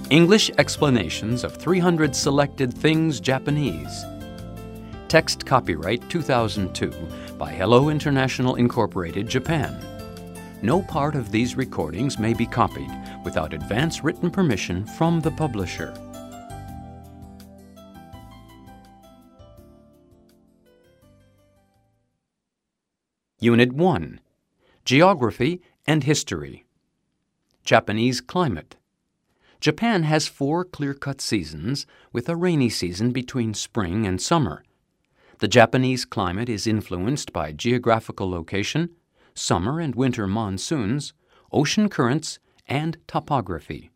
English explanations of 300 selected things Japanese. Text copyright 2002 by Hello International Incorporated, Japan. No part of these recordings may be copied without advance written permission from the publisher. Unit 1. Geography and History. Japanese climate. Japan has 4 clear-cut seasons, with a rainy season between spring and summer. The Japanese climate is influenced by geographical location, summer and winter monsoons, ocean currents, and topography.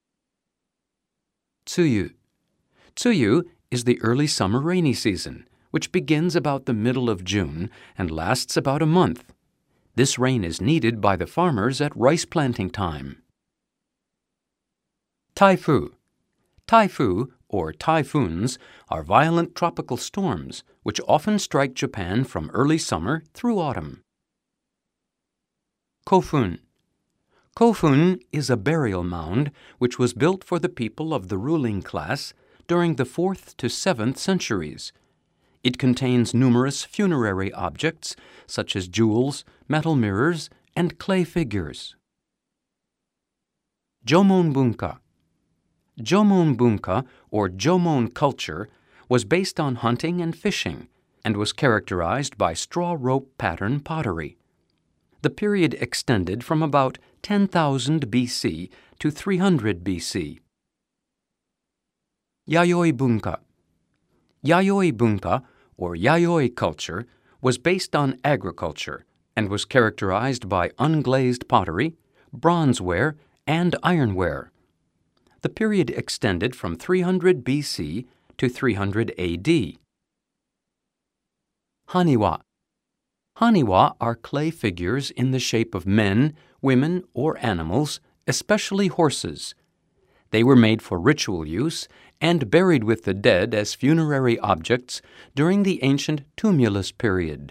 Tsuyu. Tsuyu is the early summer rainy season, which begins about the middle of June and lasts about a month. This rain is needed by the farmers at rice planting time. Taifu. Taifu, or typhoons, are violent tropical storms which often strike Japan from early summer through autumn. Kofun. Kofun is a burial mound which was built for the people of the ruling class during the 4th to 7th centuries. It contains numerous funerary objects such as jewels, metal mirrors, and clay figures. Jomon Bunka. Jomon Bunka, or Jomon culture, was based on hunting and fishing and was characterized by straw rope pattern pottery. The period extended from about 10,000 BC to 300 BC. Yayoi Bunka. Yayoi Bunka, or Yayoi culture, was based on agriculture and was characterized by unglazed pottery, bronzeware, and ironware. The period extended from 300 BC to 300 AD. Haniwa. Haniwa are clay figures in the shape of men, women, or animals, especially horses. They were made for ritual use and buried with the dead as funerary objects during the ancient tumulus period.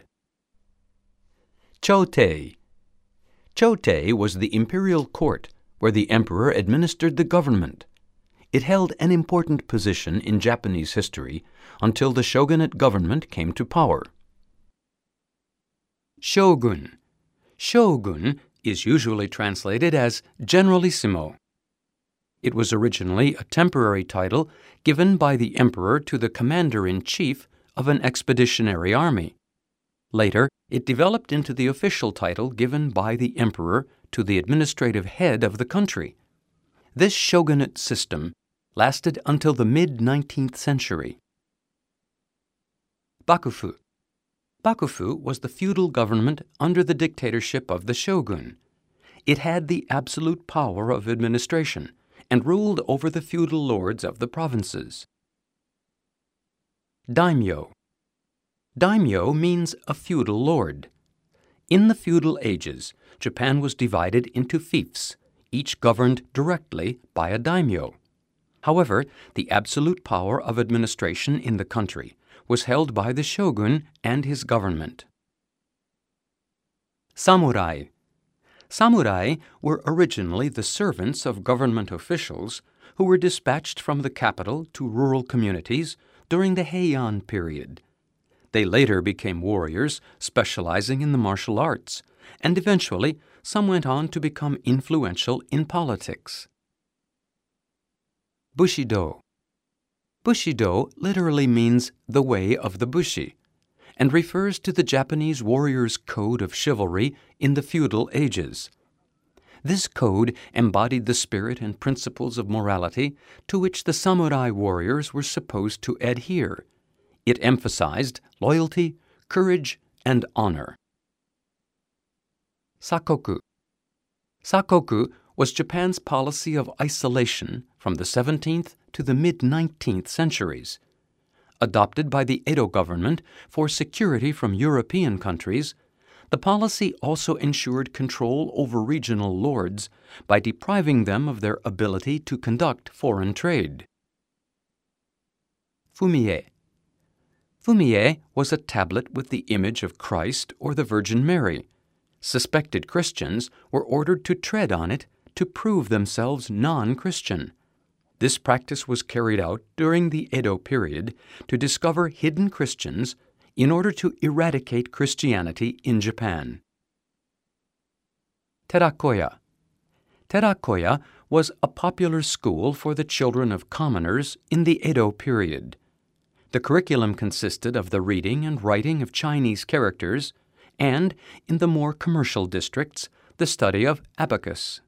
Chotei. Chotei was the imperial court where the emperor administered the government. It held an important position in Japanese history until the shogunate government came to power. Shogun. Shogun is usually translated as generalissimo. It was originally a temporary title given by the emperor to the commander-in-chief of an expeditionary army. Later, it developed into the official title given by the emperor to the administrative head of the country. This shogunate system lasted until the mid-19th century. Bakufu. Bakufu was the feudal government under the dictatorship of the shogun. It had the absolute power of administration and ruled over the feudal lords of the provinces. Daimyo. Daimyo means a feudal lord. In the feudal ages, Japan was divided into fiefs, each governed directly by a daimyo. However, the absolute power of administration in the country was held by the shogun and his government. Samurai. Samurai were originally the servants of government officials who were dispatched from the capital to rural communities during the Heian period. They later became warriors specializing in the martial arts, and eventually some went on to become influential in politics. Bushido. Bushido literally means the way of the bushi, and refers to the Japanese warrior's code of chivalry in the feudal ages. This code embodied the spirit and principles of morality to which the samurai warriors were supposed to adhere. It emphasized loyalty, courage, and honor. Sakoku. Sakoku was Japan's policy of isolation from the 17th to the mid-19th centuries. Adopted by the Edo government for security from European countries, the policy also ensured control over regional lords by depriving them of their ability to conduct foreign trade. Fumie. Fumie was a tablet with the image of Christ or the Virgin Mary. Suspected Christians were ordered to tread on it to prove themselves non-Christian. This practice was carried out during the Edo period to discover hidden Christians in order to eradicate Christianity in Japan. Terakoya. Terakoya was a popular school for the children of commoners in the Edo period. The curriculum consisted of the reading and writing of Chinese characters and, in the more commercial districts, the study of abacus.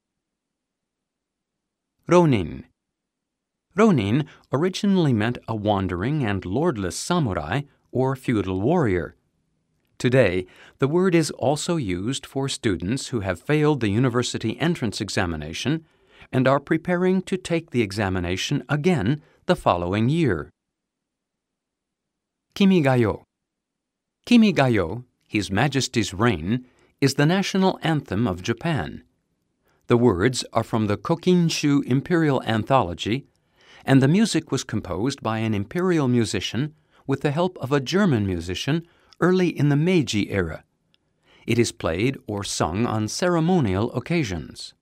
Ronin. Ronin originally meant a wandering and lordless samurai or feudal warrior. Today, the word is also used for students who have failed the university entrance examination and are preparing to take the examination again the following year. Kimigayo. Kimigayo, His Majesty's Reign, is the national anthem of Japan. The words are from the Kokinshu Imperial Anthology, and the music was composed by an imperial musician with the help of a German musician early in the Meiji era. It is played or sung on ceremonial occasions.